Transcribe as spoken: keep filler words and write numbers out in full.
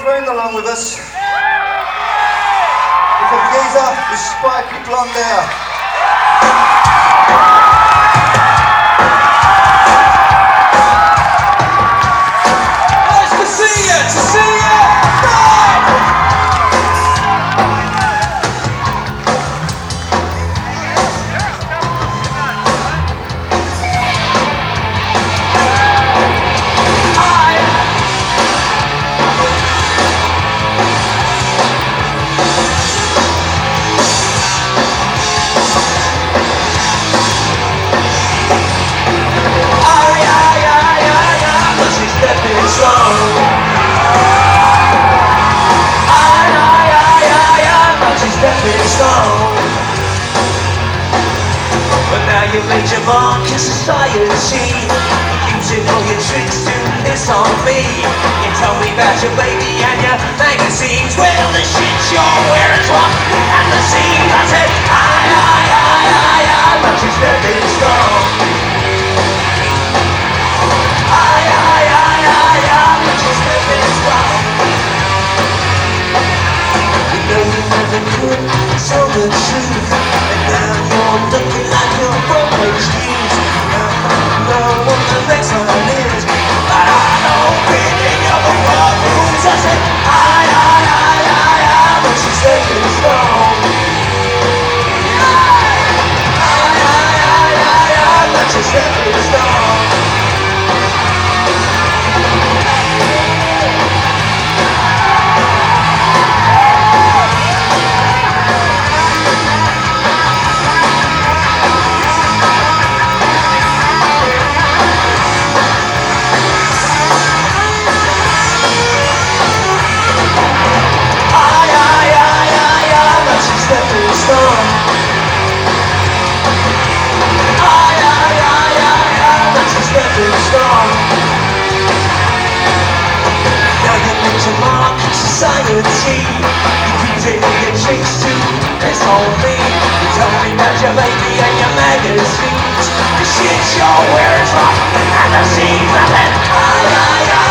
croon along with us. With a geezer with spiky blonde hair. Nice to see you, to see you! You made your mark in society, using all your tricks to piss on me. You told me about your baby and your magazines. Well, the shit you're wearing's rock and the scene. I said, aye, aye, aye, aye, aye, but you're stepping strong. Aye, aye, aye, aye, aye, but you're stepping strong. You know you never could tell the truth, and now you're looking like you're Broadway streets. I don't know what the next one is, but I know being in the world rules. I said, aye, aye, aye, aye, aye, but she's stepping strong. Aye, aye, aye, aye, aye, aye, but she's stepping strong. Society, you keep taking your tricks to piss on me. You tell me about your baby and your magazines. The shit you're wearing's rock and the scenes. I said, aye, aye, aye.